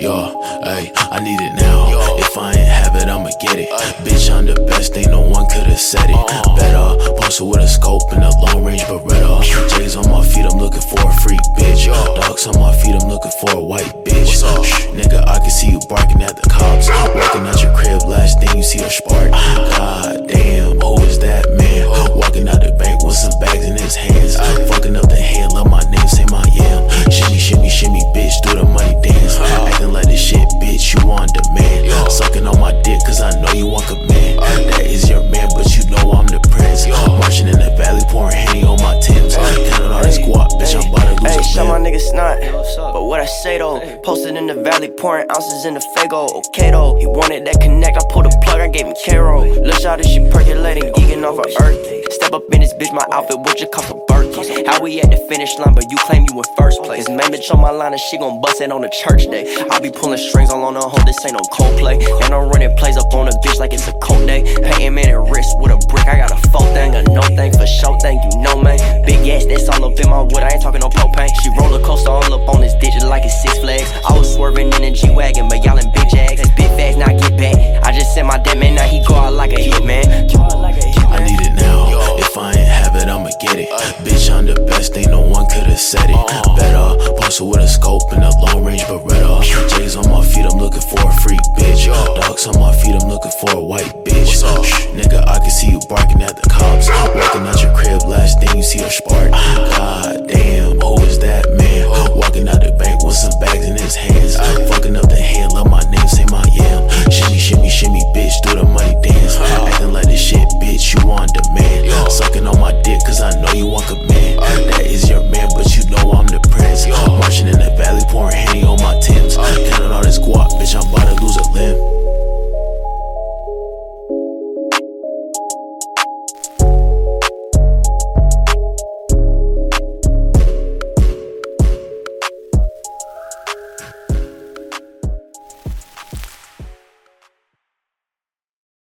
Yo, ayy, I need it now. If I ain't have it, I'ma get it. Bitch, I'm the best, ain't no one could've said it. Better, posted with a scope and a long range Beretta. J's on my feet, I'm looking for a freak bitch. Dogs on my feet, I'm looking for a white bitch. Nigga, I can see you barking at the cops. Walking out your crib, last thing you see a spark. God damn, who is that man? Walking out the bank with some bags in his hands. Fucking up the hand, love my name, say my yam. Shimmy, shimmy, shimmy, bitch, do the money dance. Acting like this shit, bitch, you on demand. Sucking on my dick, cause I know you want command. That is your man, but you know I'm the prince. Marching in the valley, pouring Henny on my Timbs. Counting all this guap, bitch, I'm about to lose a shut my man. niggas snot, but what I say though, posted in the valley, pouring ounces in the Fago. Okay though, he wanted that connect, I pulled a plug, I gave him K-Roll. Look out, she percolating, geeking off of earth. Step up in this bitch, my outfit, what you come for Birkins? How we at the finish line, but you claim you in first place. Main bitch on my line and she gon' bust it on the church day. I be pulling strings all on the hoe, this ain't no Coldplay. And I'm running plays up on a bitch like it's a cold day. Painting man and wrist with a brick, I got a full thing, a no thing for show thing, you know man. Big ass, that's all up in my wood, I ain't talking no propane. She roller coaster all up on this ditch like it's Six Flags. I was swerving in a G-Wagon, but y'all in big Jags. That's big fast, now get back. I just sent my dead man, now he go out like a hit man. I need it now. If I ain't have it, I'ma get it. Bitch, I'm the best, ain't no one could've said it. Better, posted with a scope and a long range Beretta.